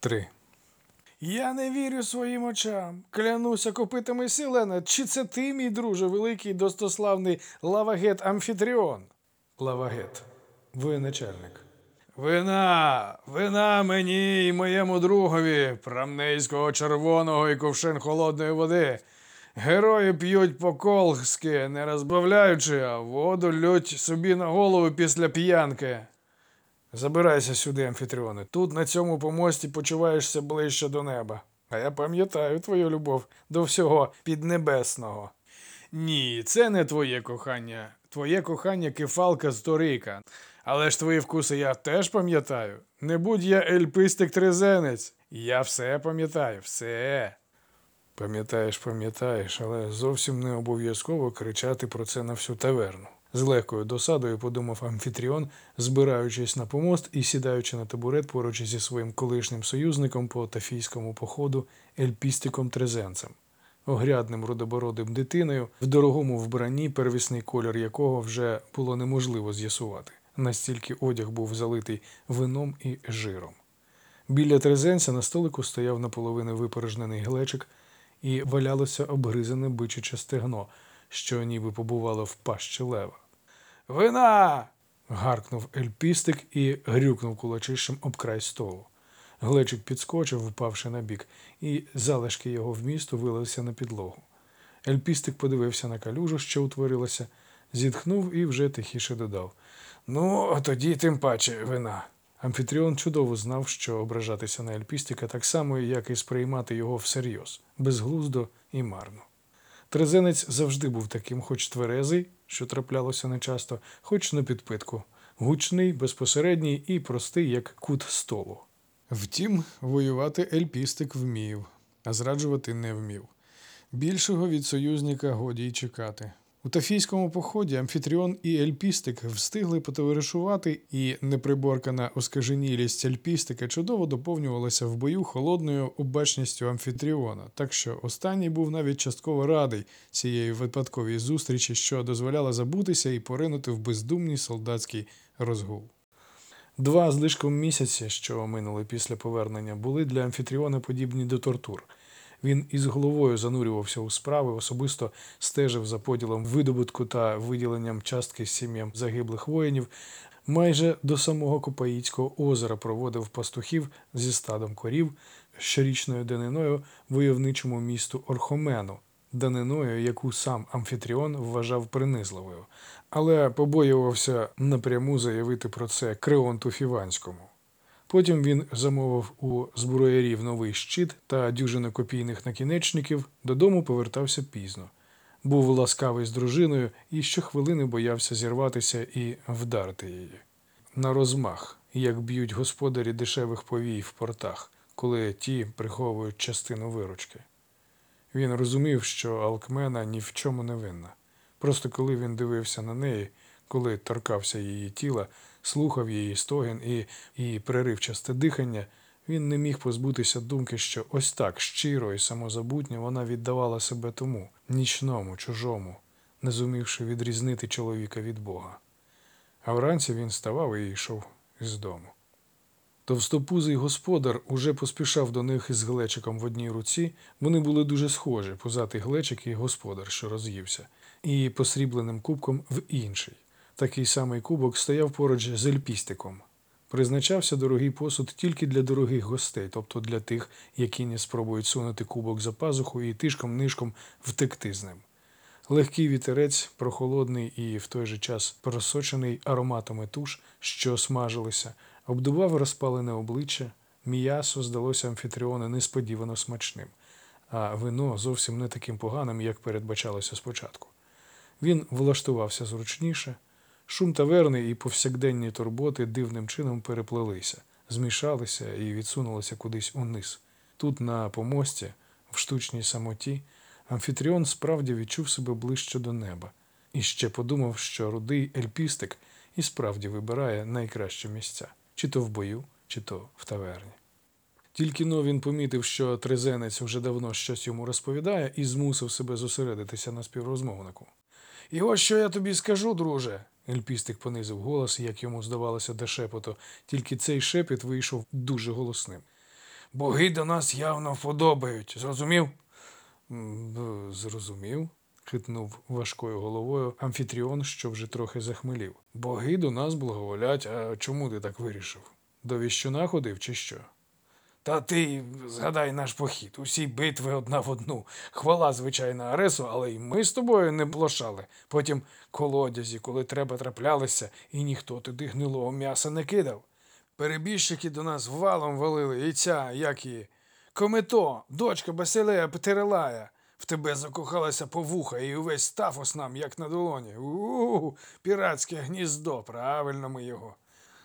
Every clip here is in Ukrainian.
3. Я не вірю своїм очам. Клянуся копитами Селена. Чи це ти, мій друже, великий достославний Лавагет Амфітріон? Лавагет. Воєначальник. Вина мені і моєму другові, прамнейського червоного і ковшин холодної води. Герої п'ють по-колгськи, не розбавляючи, а воду лють собі на голову після п'янки. Забирайся сюди, Амфітріоне. Тут, на цьому помості, почуваєшся ближче до неба. А я пам'ятаю твою любов до всього піднебесного. Ні, це не твоє кохання. Твоє кохання кефалка з Торика. Але ж твої вкуси я теж пам'ятаю. Не будь я ельпистик-трезенець. Я все пам'ятаю, все. Пам'ятаєш, але зовсім не обов'язково кричати про це на всю таверну. З легкою досадою подумав Амфітріон, збираючись на помост і сідаючи на табурет поруч зі своїм колишнім союзником по тафійському походу Ельпістиком-трезенцем. Огрядним рудобородим дитиною, в дорогому вбранні, первісний кольор якого вже було неможливо з'ясувати. Настільки одяг був залитий вином і жиром. Біля трезенця на столику стояв наполовину випорожнений глечик і валялося обгризане бичаче стегно, що ніби побувало в пащі лева. «Вина!» – гаркнув ельпістик і грюкнув кулачищем об край столу. Глечик підскочив, впавши на бік, і залишки його вмісту вилилися на підлогу. Ельпістик подивився на калюжу, що утворилася, зітхнув і вже тихіше додав. «Ну, тоді тим паче вина». Амфітріон чудово знав, що ображатися на ельпістика так само, як і сприймати його всерйоз, безглуздо і марно. Трезенець завжди був таким, хоч тверезий, що траплялося нечасто, хоч на підпитку, гучний, безпосередній і простий, як кут столу. Втім, воювати ельпістик вмів, а зраджувати не вмів. Більшого від союзника годі й чекати. У тафійському поході Амфітріон і ельпістик встигли потоваришувати, і неприборкана оскаженілість ельпістика чудово доповнювалася в бою холодною обачністю Амфітріона, так що останній був навіть частково радий цієї випадковій зустрічі, що дозволяла забутися і поринути в бездумний солдатський розгул. 2 з лишком місяці, що минули після повернення, були для Амфітріона подібні до тортур. Він із головою занурювався у справи, особисто стежив за поділом видобутку та виділенням частки сім'ям загиблих воїнів, майже до самого Копаїцького озера проводив пастухів зі стадом корів щорічною даниною войовничому місту Орхомену, даниною, яку сам Амфітріон вважав принизливою, але побоювався напряму заявити про це Креонту Фіванському. Потім він замовив у зброярів новий щит та дюжину копійних накінечників, додому повертався пізно. Був ласкавий з дружиною і щохвилини боявся зірватися і вдарити її. На розмах, як б'ють господарі дешевих повій в портах, коли ті приховують частину виручки. Він розумів, що Алкмена ні в чому не винна. Просто коли він дивився на неї, коли торкався її тіла, слухав її стогін і преривчасте дихання, він не міг позбутися думки, що ось так щиро і самозабутньо вона віддавала себе тому, нічному, чужому, не зумівши відрізнити чоловіка від Бога. А вранці він ставав і йшов із дому. Товстопузий господар уже поспішав до них із глечиком в одній руці, вони були дуже схожі, пузатий глечик і господар, що роз'ївся, і посрібленим кубком в інший. Такий самий кубок стояв поруч з ельпістиком. Призначався дорогий посуд тільки для дорогих гостей, тобто для тих, які не спробують сунути кубок за пазуху і тишком-нишком втекти з ним. Легкий вітерець, прохолодний і в той же час просочений ароматами туш, що смажилися, обдував розпалене обличчя, м'ясо здалося Амфітріону несподівано смачним, а вино зовсім не таким поганим, як передбачалося спочатку. Він влаштувався зручніше. Шум таверни і повсякденні турботи дивним чином переплелися, змішалися і відсунулися кудись униз. Тут, на помості, в штучній самоті, Амфітріон справді відчув себе ближче до неба. І ще подумав, що рудий ельпістик і справді вибирає найкращі місця. Чи то в бою, чи то в таверні. Тільки-но він помітив, що трезенець вже давно щось йому розповідає і змусив себе зосередитися на співрозмовнику. «І ось що я тобі скажу, друже!» Ельпістик понизив голос, як йому здавалося, до шепоту, тільки цей шепіт вийшов дуже голосним. Боги до нас явно вподобають. Зрозумів? Зрозумів, хитнув важкою головою Амфітріон, що вже трохи захмелів. Боги до нас благоволять, а чому ти так вирішив? До віщуна ходив чи що? Та ти згадай наш похід. Усі битви одна в одну. Хвала, звичайно, Аресу, але й ми з тобою не плошали. Потім колодязі, коли треба, траплялися, і ніхто туди гнилого м'яса не кидав. Перебіжчики до нас валом валили, і ця, як її, Комето, дочка Басилея Петерелая. В тебе закохалася по вуха, і увесь Тафос нам, як на долоні. Піратське гніздо, правильно ми його.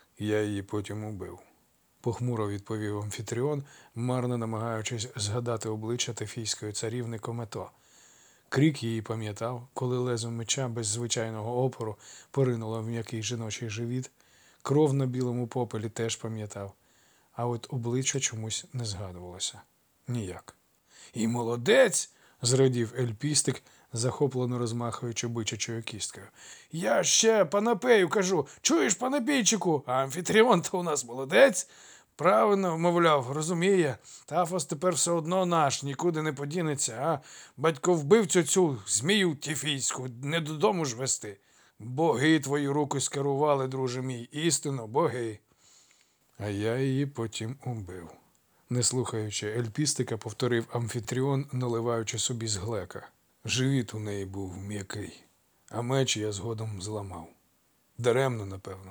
Я її потім убив. Похмуро відповів Амфітріон, марно намагаючись згадати обличчя тефійської царівни Комето. Крик її пам'ятав, коли лезо меча без звичайного опору поринуло в м'який жіночий живіт. Кров на білому попелі теж пам'ятав, а от обличчя чомусь не згадувалося. Ніяк. І молодець! Зрадів Ельпістик, захоплено розмахуючи бичачою кісткою. Я ще Панапею кажу, чуєш, Панапійчику, а Амфітріон-то у нас молодець. Правильно, мовляв, розуміє, Тафос тепер все одно наш, нікуди не подінеться, а батько вбивцю цю змію тіфійську, не додому ж вести. Боги твої руки скерували, друже мій, істинно, боги. А я її потім убив. Не слухаючи Ельпістика, повторив Амфітріон, наливаючи собі з глека. Живіт у неї був м'який, а меч я згодом зламав. Даремно, напевно.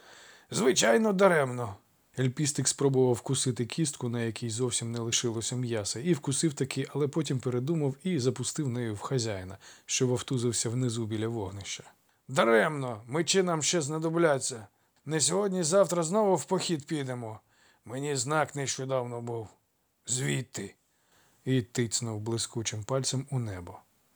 Звичайно, даремно. Ельпістик спробував вкусити кістку, на якій зовсім не лишилося м'яса, і вкусив таки, але потім передумав і запустив нею в хазяїна, що вовтузився внизу біля вогнища. Даремно, мечі нам ще знадобляться. Не сьогодні-завтра знову в похід підемо. Мені знак нещодавно був. Звідти. І тицнув блискучим пальцем у небо.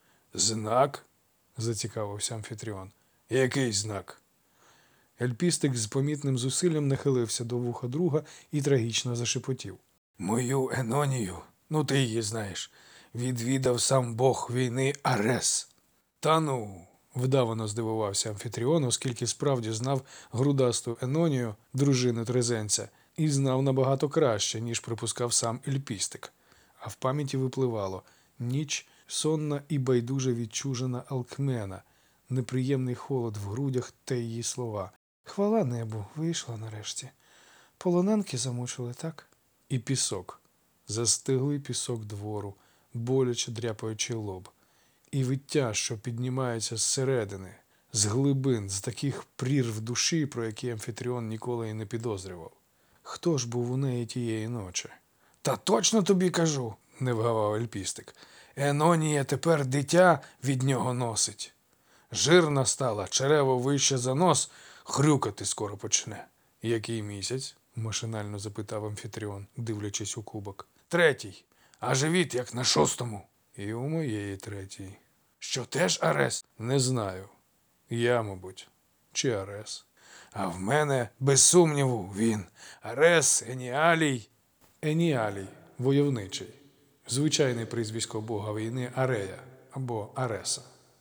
Знак? Зацікавився Амфітріон. Який знак? Ельпістик з помітним зусиллям нахилився до вуха друга і трагічно зашепотів. Мою Енонію, ну ти її знаєш, відвідав сам бог війни Арес. Та ну, вдавано здивувався Амфітріон, оскільки справді знав грудасту Енонію, дружину Трезенця, і знав набагато краще, ніж припускав сам Ельпістик. А в пам'яті випливало ніч, сонна і байдуже відчужена Алкмена, неприємний холод в грудях та її слова. Хвала небу, вийшла нарешті. Полоненки замучили, так? І пісок. Застиглий пісок двору, боляче дряпаючи лоб. І виття, що піднімається зсередини, з глибин, з таких прірв душі, про які Амфітріон ніколи й не підозрював. Хто ж був у неї тієї ночі? Та точно тобі кажу, не вгавав Ельпістик. Енонія тепер дитя від нього носить. Жирна стала, черево вище за нос, хрюкати скоро почне. Який місяць? Машинально запитав Амфітріон, дивлячись у кубок. 3, а живіт як на 6. І у моєї 3. Що теж Арес? Не знаю. Я, мабуть. Чи Арес? А в мене, без сумніву, він. Арес Еніалій. Еніалій, войовничий. Звичайне прізвисько бога війни Арея або Ареса.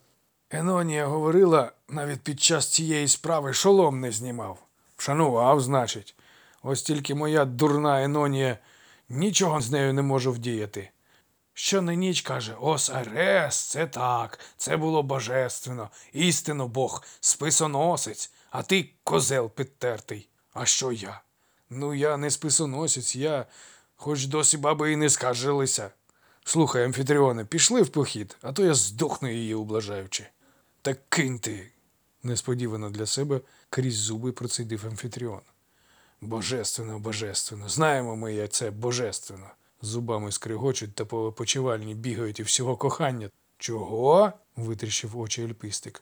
Енонія говорила, навіть під час цієї справи шолом не знімав. Вшанував, значить. Ось тільки моя дурна Енонія, нічого з нею не можу вдіяти. Що на ніч каже, ось Арес, це так, це було божественно, істинно Бог, списоносець, а ти козел підтертий. А що я? Ну, я не списоносець, я, хоч досі баби і не скаржилися. Слухай, Амфітріоне, пішли в похід, а то я здохну її ублажаючи. Так кинь ти, несподівано для себе крізь зуби процідив Амфітріон. Божественно, божественно, знаємо ми, як це божественно. Зубами скригочуть та по почивальні бігають і всього кохання. Чого? Витріщив очі Ельпістик.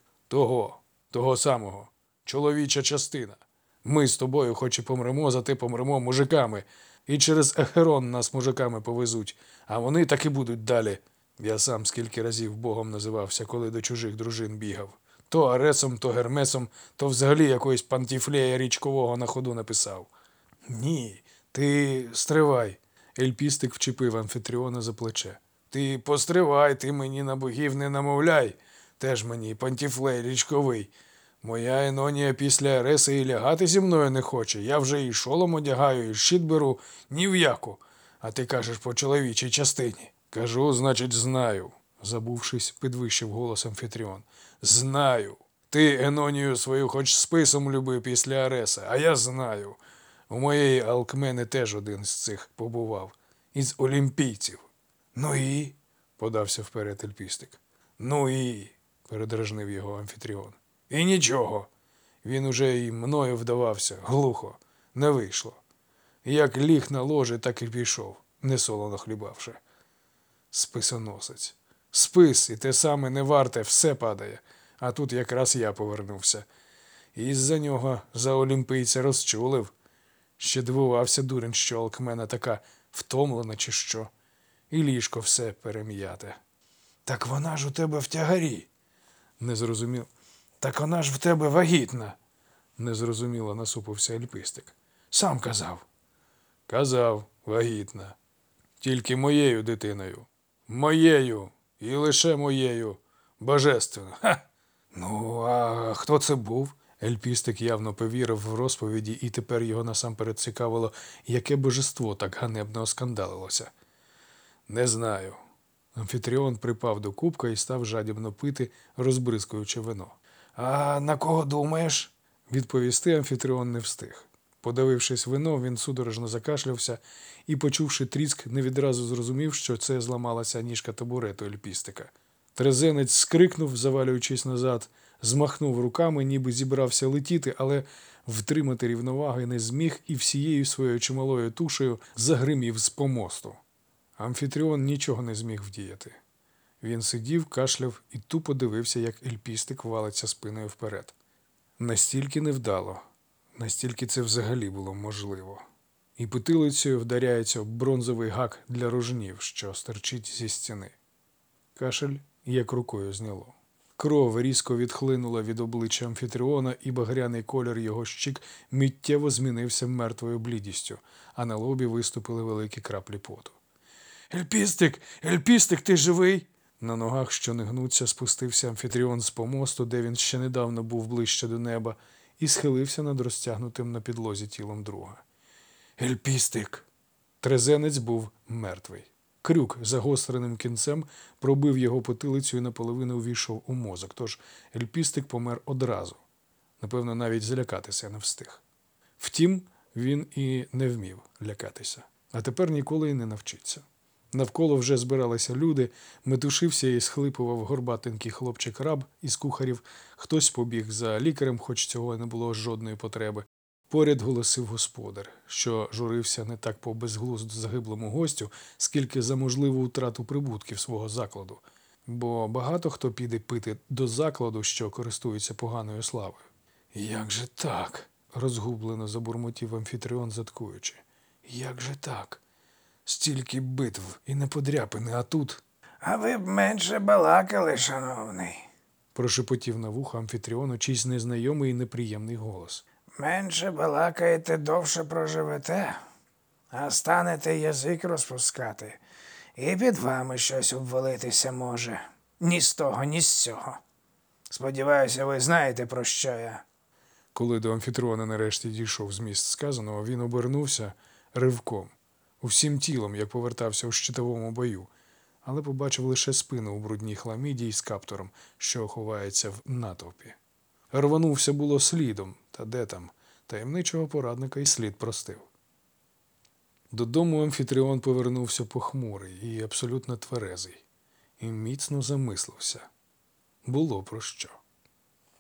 Того самого. Чоловіча частина. Ми з тобою хоч і помремо, зате помремо мужиками. І через Ехерон нас мужиками повезуть, а вони так і будуть далі. Я сам скільки разів Богом називався, коли до чужих дружин бігав. То Аресом, то Гермесом, то взагалі якоїсь пантіфлея річкового на ходу написав. Ні, ти стривай. Ельпістик вчепив Амфітріона за плече. Ти постривай, ти мені на богів не намовляй. Теж мені пантіфлей річковий. Моя Енонія після Ареси і лягати зі мною не хоче. Я вже і шолом одягаю, і щит беру. Ні в яку. А ти кажеш по чоловічій частині. Кажу, значить, знаю, забувшись, підвищив голос Амфітріон. Знаю. Ти Енонію свою хоч списом любив після Ареса, а я знаю. У моєї Алкмени теж один з цих побував. Із олімпійців. Ну і? Подався вперед Ельпістик. Ну і? Передражнив його Амфітріон. І нічого. Він уже і мною вдавався, глухо. Не вийшло. Як ліг на ложе, так і пішов, несолоно хлібавши. Списоносець. Спис, і те саме не варте, все падає. А тут якраз я повернувся. І із-за нього за олімпійця розчулив. Ще дивувався дурень, що Алкмена така втомлена чи що. І ліжко все перем'яте. Так вона ж у тебе в тягарі. Не зрозумів. Так вона ж в тебе вагітна. Незрозуміло насупився Ельпістик. Сам казав. Казав, вагітна. Тільки моєю дитиною. Моєю. І лише моєю. Божественно. Ха! Ну, а хто це був? Ельпістик явно повірив в розповіді, і тепер його насамперед цікавило, яке божество так ганебно оскандалилося. Не знаю. Амфітріон припав до кубка і став жадібно пити, розбризкуючи вино. А на кого думаєш? Відповісти Амфітріон не встиг. Подивившись вино, він судорожно закашлявся і, почувши тріск, не відразу зрозумів, що це зламалася ніжка табурету Ельпістика. Трезенець скрикнув, завалюючись назад, змахнув руками, ніби зібрався летіти, але втримати рівноваги не зміг і всією своєю чималою тушею загримів з помосту. Амфітріон нічого не зміг вдіяти. Він сидів, кашляв і тупо дивився, як Ельпістик валиться спиною вперед. Настільки невдало, настільки це взагалі було можливо. І потилицею вдаряється об бронзовий гак для рожнів, що стирчить зі стіни. Кашель як рукою зняло. Кров різко відхлинула від обличчя Амфітріона, і багряний колір його щік миттєво змінився мертвою блідістю, а на лобі виступили великі краплі поту. «Ельпістик! Ельпістик, ти живий?» На ногах, що не гнуться, спустився Амфітріон з помосту, де він ще недавно був ближче до неба, і схилився над розтягнутим на підлозі тілом друга. «Ельпістик!» Трезенець був мертвий. Крюк загостреним кінцем пробив його потилицю і наполовину увійшов у мозок, тож Ельпістик помер одразу. Напевно, навіть злякатися не встиг. Втім, він і не вмів лякатися, а тепер ніколи й не навчиться. Навколо вже збиралися люди, метушився і схлипував горбатенький хлопчик-раб із кухарів, хтось побіг за лікарем, хоч цього не було жодної потреби. Поряд голосив господар, що журився не так по безглуздо загиблому гостю, скільки за можливу втрату прибутків свого закладу. Бо багато хто піде пити до закладу, що користується поганою славою. «Як же так?» – розгублено забурмотів Амфітріон, заткуючи. «Як же так? Стільки битв і не подряпини, а тут...» «А ви б менше балакали, шановний», – прошепотів на вухо Амфітріону чийсь незнайомий і неприємний голос. «Менше балакаєте, довше проживете, а станете язик розпускати, і під вами щось обвалитися може. Ні з того, ні з цього. Сподіваюся, ви знаєте, про що я». Коли до Амфітріона нарешті дійшов зміст сказаного, він обернувся ривком, усім тілом, як повертався у щитовому бою, але побачив лише спину у брудній хламіді з каптуром, що ховається в натовпі. Рванувся було слідом, та де там, таємничого порадника і слід простив. Додому Амфітріон повернувся похмурий і абсолютно тверезий, і міцно замислився. Було про що.